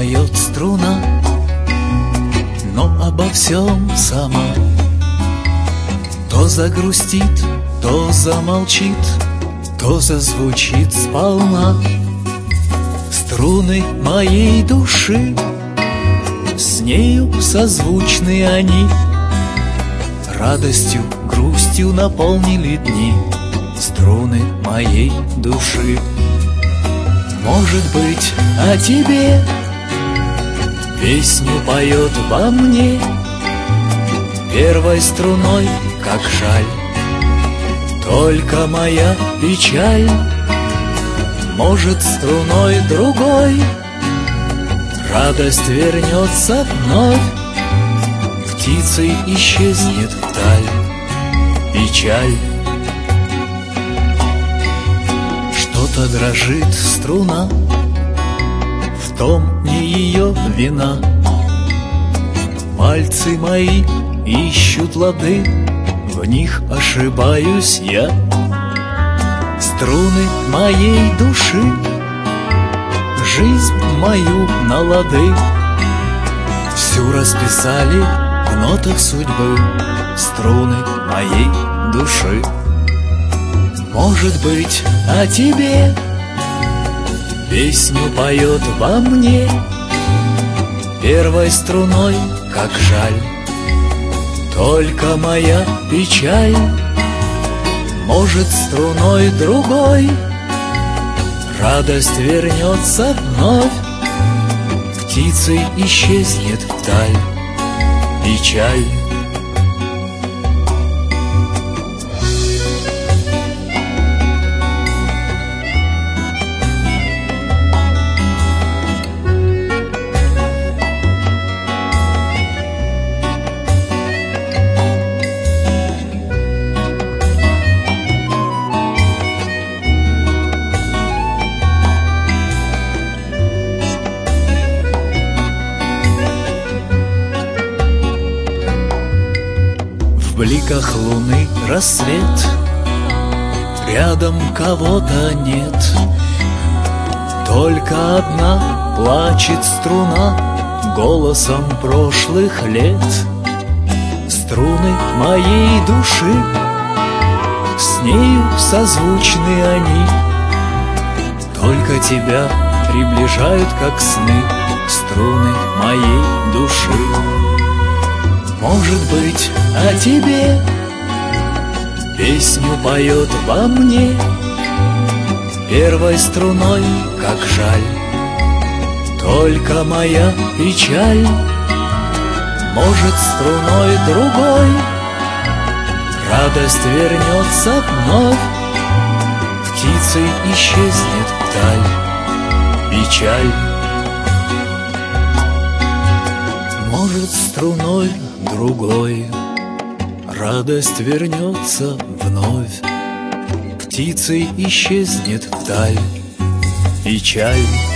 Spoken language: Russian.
поет струна, но обо всем сама. То загрустит, то замолчит, то зазвучит сполна. Струны моей души, с нею созвучны они. Радостью, грустью наполнили дни струны моей души. Может быть, о тебе песню поет во мне первой струной, как жаль. Только моя печаль, может, струной другой радость вернется вновь, птицей исчезнет вдаль печаль. Что-то дрожит струна, в том не ее вина. Пальцы мои ищут лады, в них ошибаюсь я. Струны моей души жизнь мою на лады всю расписали в нотах судьбы струны моей души. Может быть, о тебе песню поет во мне первой струной, как жаль. Только моя печаль, может, струной другой радость вернется вновь, птицей исчезнет вдаль печаль. В бликах луны рассвет, рядом кого-то нет. Только одна плачет струна голосом прошлых лет. Струны моей души, с нею созвучны они. Только тебя приближают, как сны, струны моей души. Может быть, о тебе песню поет во мне первой струной, как жаль. Только моя печаль, может, струной другой радость вернется вновь, птицей исчезнет вдаль печаль. Может, струной другой радость вернется вновь, птицей исчезнет вдаль печаль.